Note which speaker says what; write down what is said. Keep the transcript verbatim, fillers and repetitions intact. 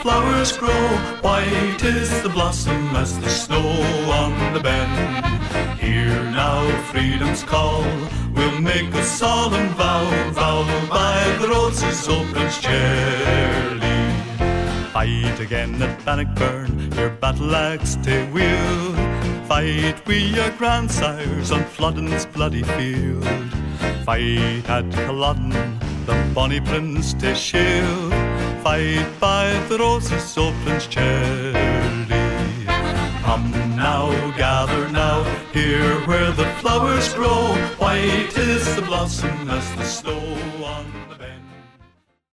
Speaker 1: flowers grow, white is the blossom as the snow on the ben. Hear now freedom's call, we'll make a solemn vow, vow by the roses, O Prince Charlie. Fight again at Bannockburn, your battle axe to wield. Fight we your grandsires on Flodden's bloody field. Fight at Culloden, the bonny prince to shield. Fight by the roses, O Prince Charlie. Come now, gather now, here where the flowers grow, white is the blossom as the snow on